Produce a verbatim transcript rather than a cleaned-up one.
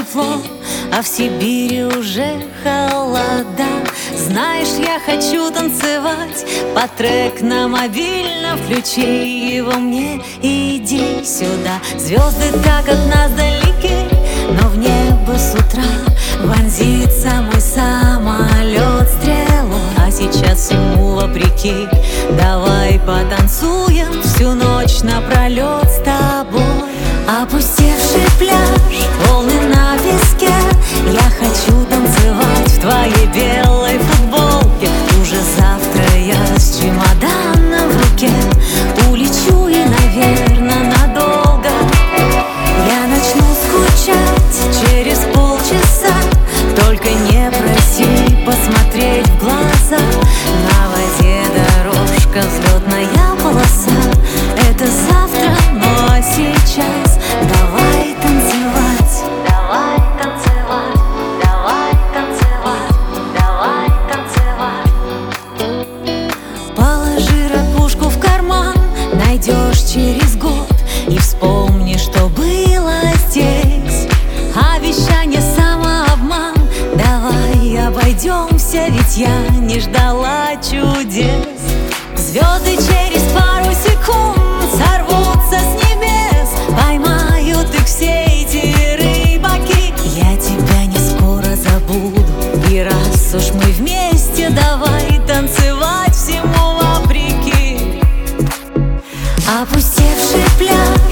тепло, а в Сибири уже холода. Знаешь, я хочу танцевать под трек на мобильном. Включи его мне и иди сюда. Звезды так от нас далеки, но в небо с утра вонзится мой самолет стрелой. А сейчас всему вопреки, давай потанцуем всю ночь напролет с тобой. Опустевший пляж, волны на песке, я хочу танцевать в твоей белой футболке. Уже завтра я с чемоданом в руке улечу и, наверное, надолго. Я начну скучать через полчаса, только не проси посмотреть в глаза. На воде дорожка, взлетная полоса. Это завтра, но сейчас давай танцевать. Давай танцевать, давай танцевать, давай танцевать. Положи ракушку в карман, найдешь через год и вспомни, что было здесь. Обещание самообман, давай обойдемся, ведь я не ждала чудес. Звезды через пару секунд сорвутся с небес, поймают их все эти рыбаки. Я тебя не скоро забуду, и раз уж мы вместе, давай танцевать всему вопреки. Опустевший пляж,